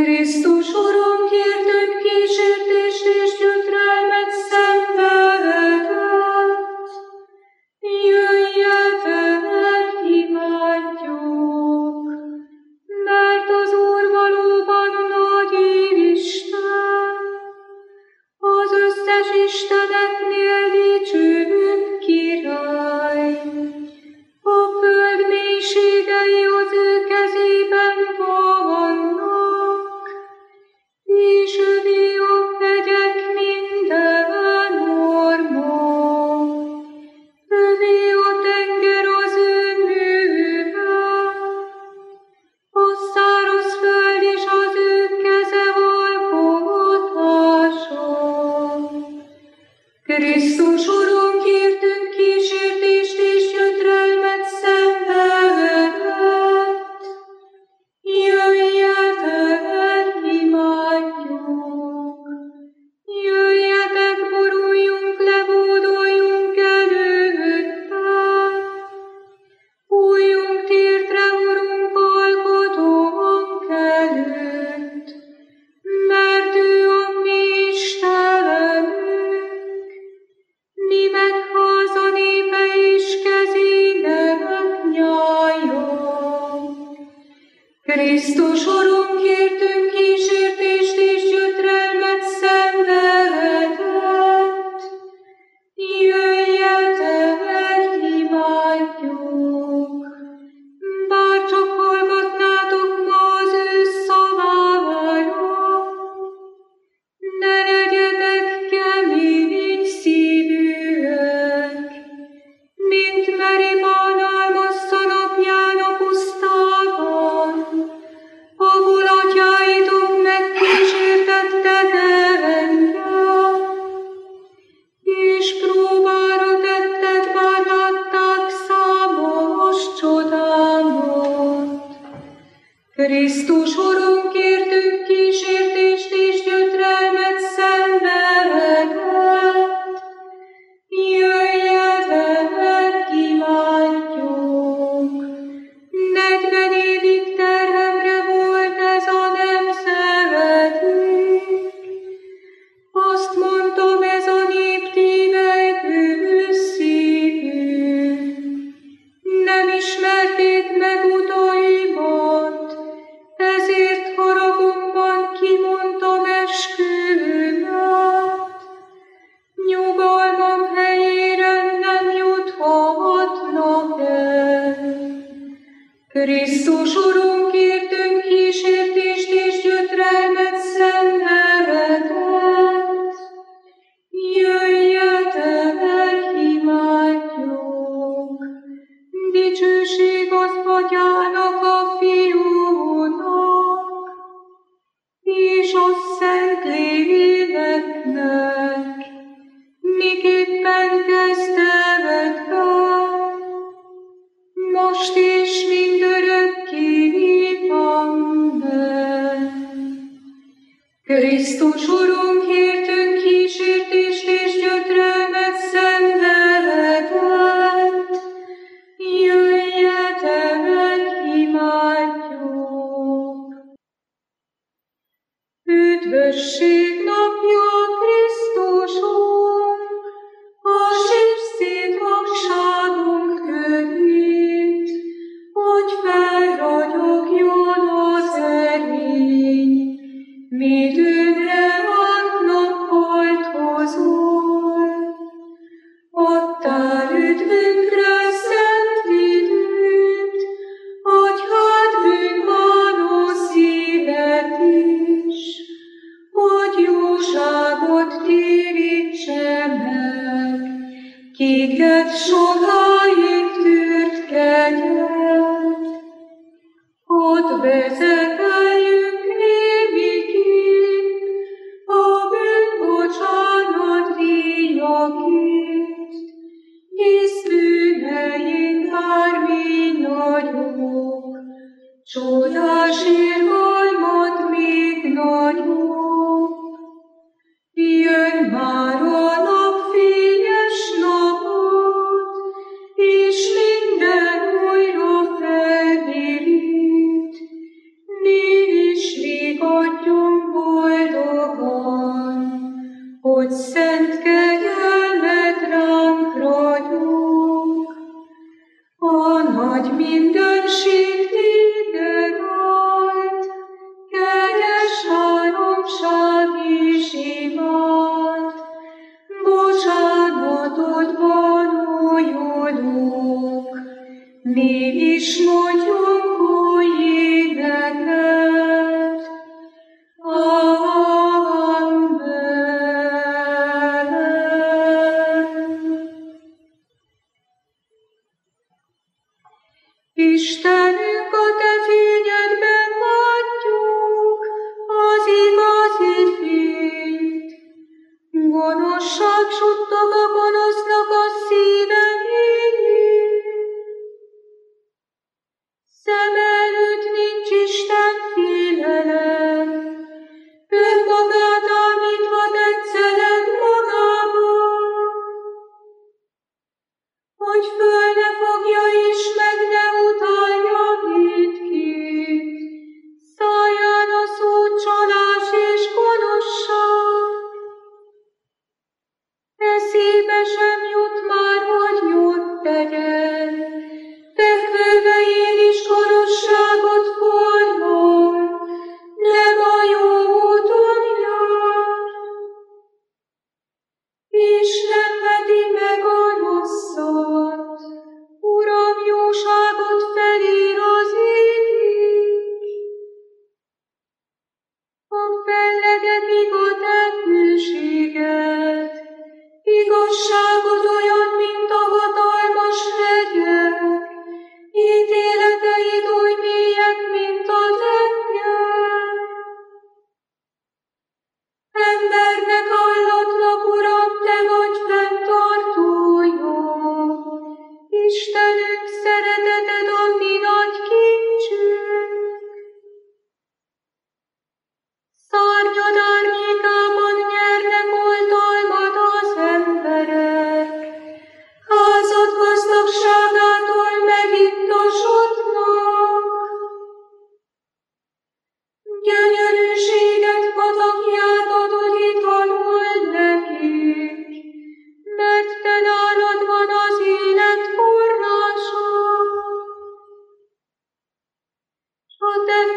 Krisztus Urunk, értünk kísértést és gyötrelmet szenvedett. Jöjjetek, imádjuk, mert az Úr valóban nagy Isten, az összes isteneknél dicsőbb király. A föld mélységei az ő kezében vannak, és övé a hegyek minden orma. Övé a tenger az ő műve, a száraz föld és az ő keze alkotása. Krisztus Urunk, értünk kísértést és gyötrelmet szenvedett. Jöjjetek, imádjuk, jöjjetek, boruljunk le, bódoljunk előtte. Újjunk térdre, Urunk, alkotónk előtt, mert ő a mi Istenünk, mi meg háza népe és kezének nyája. Krisztus Urunk, értünk kísértést és gyötrelmet szenvedett. Jöjjetek, imádjuk, bár csak hallgatnátok ma az ő szavára, ne legyetek kemény szívűek, mint Merimán álmodta napján a pusztában, ahol atyáitok megkísértettek engem, és próbára tettek, bár látták számos csodámat. Krisztus Urunk, értünk kísértést és gyötrelmet szenvedett. Jöjjetek, imádjuk, 40 évig terhemre volt ez a nemzetünk. Azt mondtam, ez a nép tévejtő szívű. Nem ismerték meg utaimat, ezért haragomban kimondtam esküvőmet. Nyugalmam helyére nem juthatnak el. Krisztus Urunk, értünk kísértést és gyötrelmet szenvedett. Jöjjetek, imádjuk, dicsőség az Atyának, a Fiúnak, és a Szentléleknek, miképpen kezdetben, most és mindörökké. Amen. Krisztus Urunk, értünk kísértést és gyötrelmet szenvedett. Jöjjetek, imádjuk. Üdvösség napja, Krisztusunk, a sírszét vakságunk kövét, hogy felragyogjon az erény, midőre nappalt hozol. Adtál üdvünkre szent időt, adj hát bűnbánó szívet is, hogy jóságot térítse meg, kiket sokáig tűrt kegyed. Ott vezeteljük némiképp a bűnbocsánat díjakért, hisz bűneink bármi nagyok, csodás irgalmat még nagyobb. Jön már a napfényes napot, és minden újra felvirít, mi is vigadj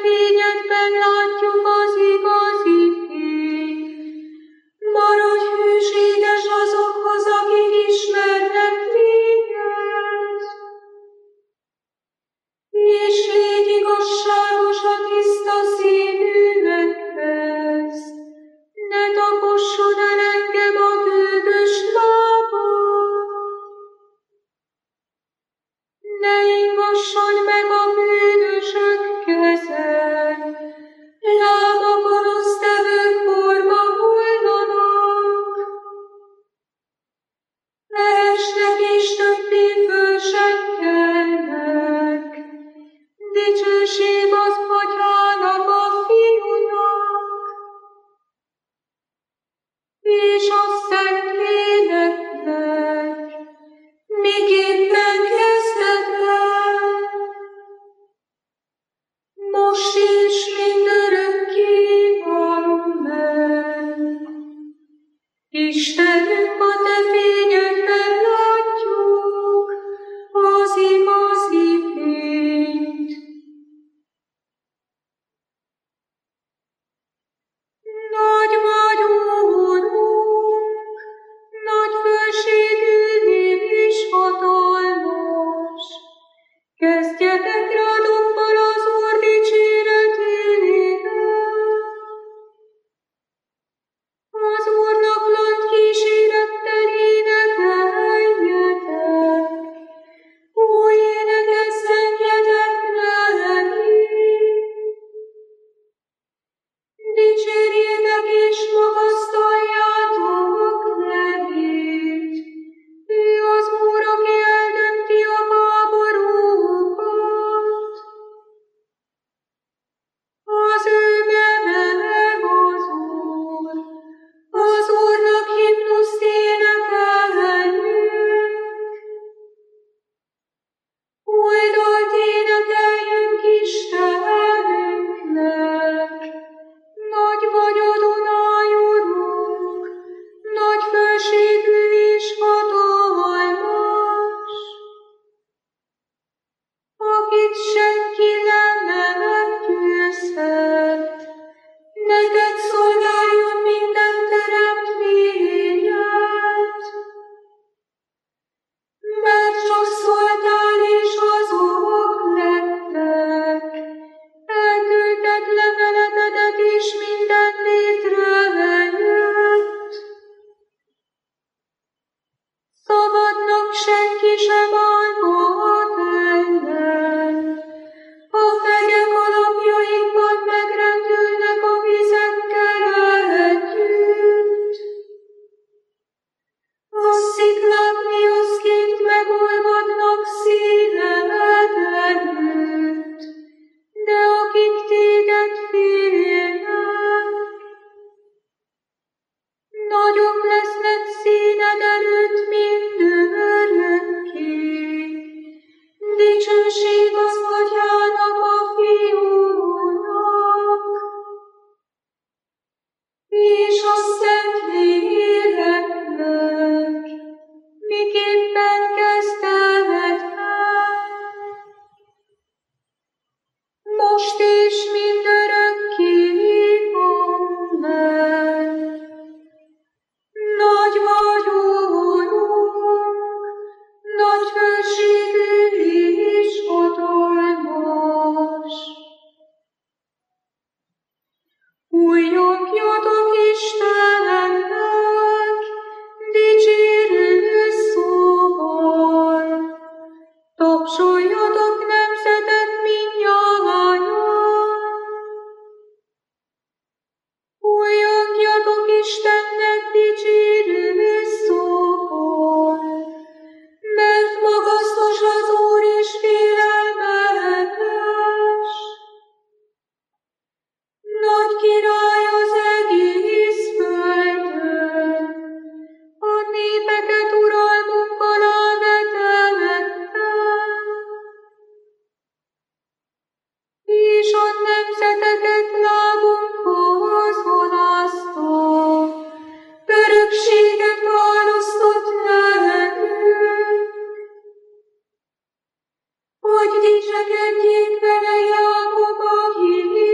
fényedben látjuk az igazi fényt. Maradj hűséges azokhoz, akik ismernek téged, és légy igazságos a tiszta szívűekhez. Ne taposson el engem a bűnös lába, ne ingasson meg a bűnösök keze, lába gonosztevők porba hullanak, leesnek és többé föl sem kelnek. Dicsőség az Atyának, a Fiúnak, és a Szentléleknek, miképpen kezdetben, most is mindörökké. Amen. Istenünk, a te fényedben látjuk az igazi fényt. Nagy vagy, Úrunk, nagy fölségű és hatalmas. Kezdjetek rádokkal az Úr dicséretére. Az Úrnak lant kísérettel énekeljetek, új éneket zengjetek neki. Dicsérjétek és magasztaljátok nevét. Ő az Úr, aki eldönti a háborúkat. Az ő neve az Úr. Az Úrnak himnuszt énekeljünk. Új dalt énekeljünk Istenünknek. Nagy vagy, Adonai Urunk, nagy fölségű és hatalmas, akit senki nem győzhet. Neked szolgáljon minden teremtményed, mert csak szóltál és azok lettek. Elküldted leveletedet és minden létrejött. Szabadnak senki sem állhat ellen. A fegyek alapjaikban megrendülnek a vizekkel együtt. A sziklák miaszként megolvadnak színed előtt, de akik téged félnek, nagyok lesznek színed előtt mindörökké. Dicsőség az Atyának, a Fiúnak, és a Szentléleknek, miképpen kezdetben, most és mindörökké. Amen. Nagy vagy, Úrunk, nagy fölségű és hatalmas. Újjongjatok Istennek dicsérő szóval, tapsoljatok nemzetek mindnyájan. Újjongjatok Istennek dicsérő szóval, mert magasztos az Úr és félelmetes. Nagy király az egész földön, a népeket uralmunk alá vetemette, és a nemzeteket lábunkhoz vonázta. Örökséget választott nekünk, hogy dicsekedjék vele Jákob, aki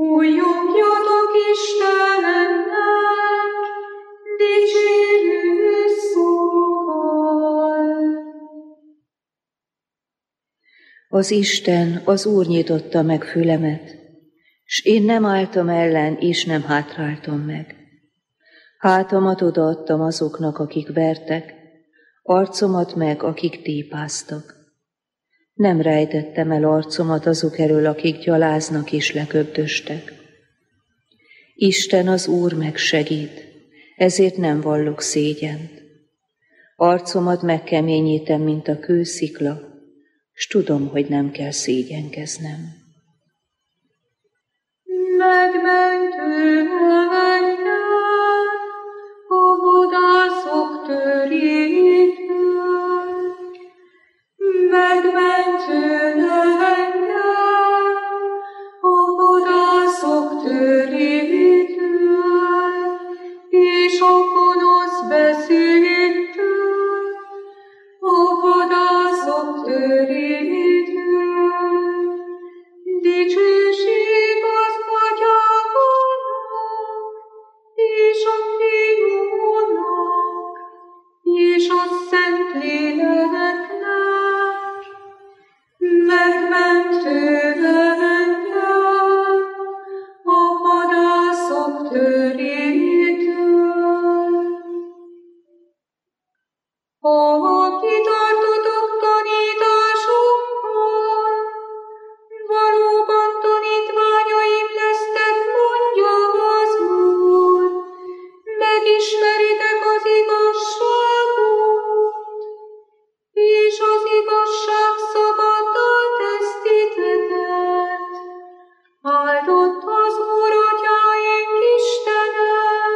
Újjongjatok Istennek, dicsérő szóval. Az Isten, az Úr nyitotta meg fülemet, s én nem álltam ellen, és nem hátráltam meg. Hátamat odaadtam azoknak, akik vertek, arcomat meg, akik tépáztak. Nem rejtettem el arcomat azok elől, akik gyaláznak és leköbdöstek. Isten az Úr megsegít, ezért nem vallok szégyent. Arcomat megkeményítem, mint a kőszikla, s tudom, hogy nem kell szégyenkeznem. Megmentő engem a vadászok törétől, megmentő engem a vadászok törétől, és a gonosz beszédtől, a vadászok törétől. Dicsőség az Atyának, és a Fiúnak, és a Szentléleknek, megmentő engem a vadászok törétől. Ha kitartotok tanításommal, valóban tanítványaim lesztek, mondja az Úr, megismeritek az igazságot, és az igazság szabaddá tesz titeket. Áldott az Úr atyáink Istene,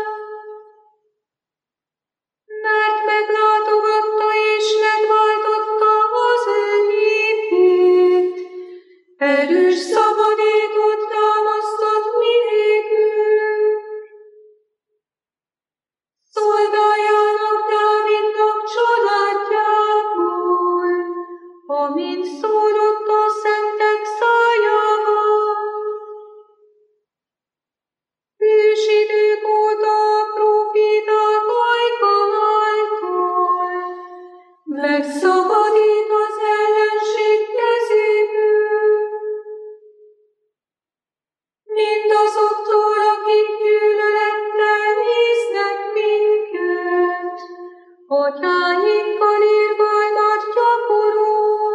mert meglátogatta és megváltotta az ő népét. Erős szabadékot támasztott minékünk. Szolgájának Dávidnak családjából, amint szólott a szentek szájával. Ősidők óta a próféták ajka által megszabadít az ellenség kezéből. Mindazoktól, akik gyűlölettel néznek minket, atyáinkkal irgalmat gyakorol,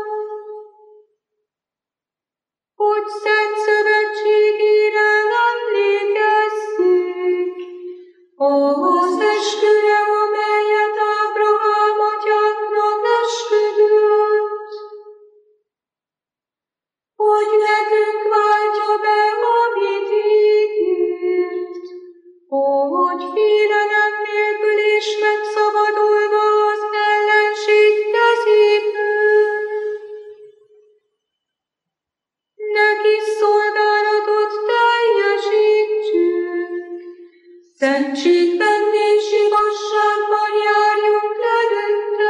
hogy szent szövetségére emlékezzék, az esküre, amelyet Ábrahám atyánknak esküdött, hogy nekünk váltja be, amit ígért, hogy félelem nélkül és megszabadulva az ellenség kezéből. Neki szolgálatot teljesítsünk, szentségben és igazságban járjunk előtte.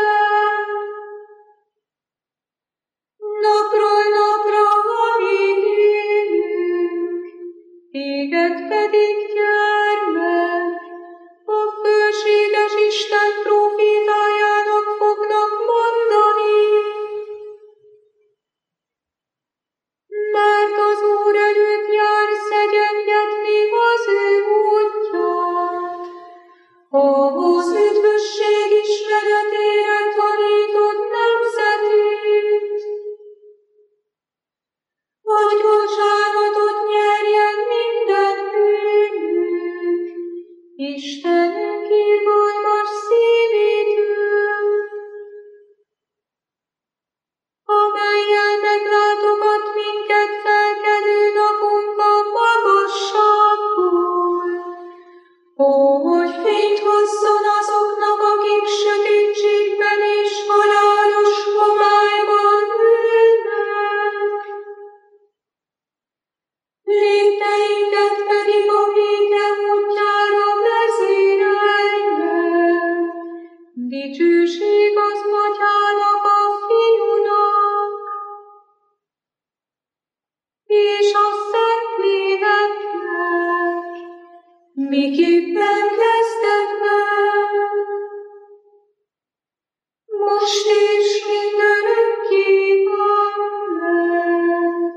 Napról napra, amíg élünk, téged pedig, gyermek, a fölséges Isten prófétájának fognak mondani. Mert az Úr előtt jár szegyengetni az ő útját, miképpen kezdetben, most és mindörökké. Amen.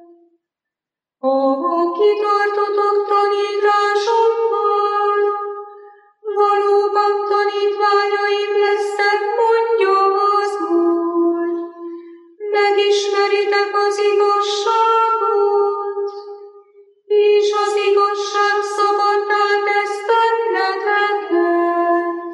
Aki tartotok tanításomban, valóban tanítványaim lesztek, mondja az Úr. Megismeritek az igazságot, és az igazság szabaddá tesz benneteket.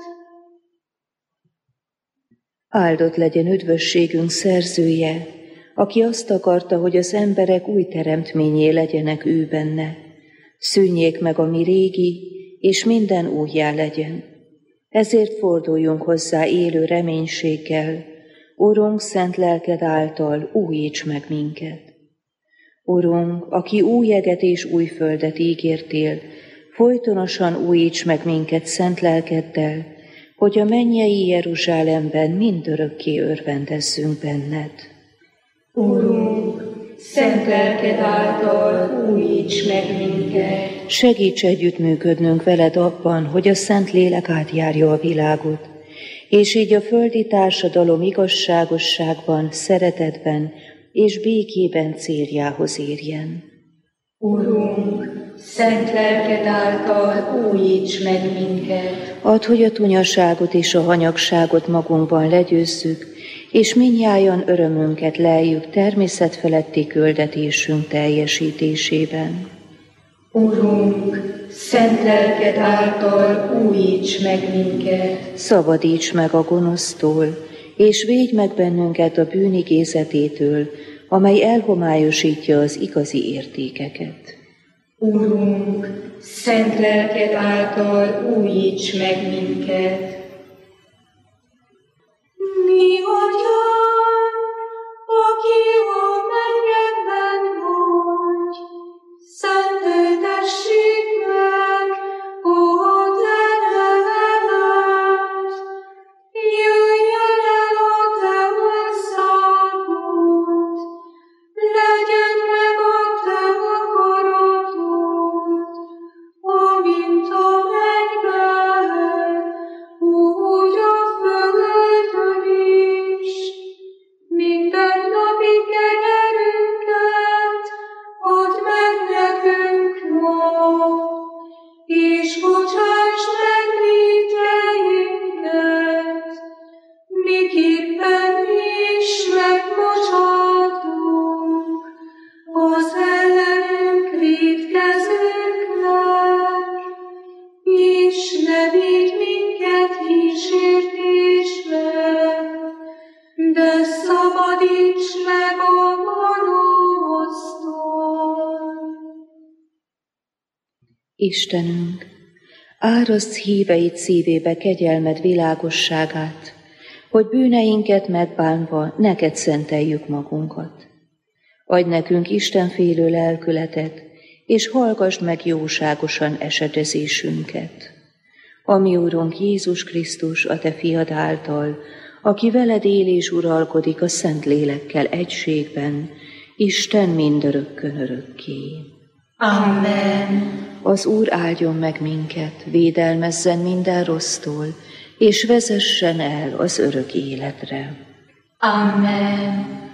Áldott legyen üdvösségünk szerzője, aki azt akarta, hogy az emberek új teremtményé legyenek ő benne. Szűnjék meg, ami régi, és minden újjá legyen. Ezért forduljunk hozzá élő reménységgel. Urunk, szent lelked által újíts meg minket. Urunk, aki új jeget és új földet ígértél, folytonosan újíts meg minket szent lelkeddel, hogy a mennyei Jeruzsálemben mindörökké örvendezzünk benned. Urunk, szent lelked által újíts meg minket. Segíts együttműködnünk veled abban, hogy a Szent Lélek átjárja a világot, és így a földi társadalom igazságosságban, szeretetben és békében céljához érjen. Urunk, szent lelked által újíts meg minket. Add, hogy a tunyaságot és a hanyagságot magunkban legyőzzük, és mindnyájan örömünket leljük természetfeletti küldetésünk teljesítésében. Urunk, szent lelked által újíts meg minket. Szabadíts meg a gonosztól, és védj meg bennünket a bűn igézetétől, amely elhomályosítja az igazi értékeket. Urunk, szent lelked által újíts meg minket. Mi Atyánk, aki a mennyekben vagy, szenteltessék meg a te nevedet. Jöjjön el a te országod, legyen meg a te akaratod, amint a mennyben, úgy a földön is. Mindennapi kenyerünket add meg nekünk ma, és bocsáss meg vétkeinket, miképpen mi is megbocsátunk az ellenünk vétkezőknek, és ne vigy minket kísértésbe, de szabadíts meg a gonosztól. Istenünk, áraszd híveid szívébe kegyelmed világosságát, hogy bűneinket megbánva neked szenteljük magunkat. Adj nekünk istenfélő lelkületet, és hallgassd meg jóságosan esedezésünket. Ami Urunk Jézus Krisztus, a te fiad által, aki veled él és uralkodik a Szent Lélekkel egységben, Isten mindörökkön örökké. Amen. Az Úr áldjon meg minket, védelmezzen minden rossztól, és vezessen el az örök életre. Amen.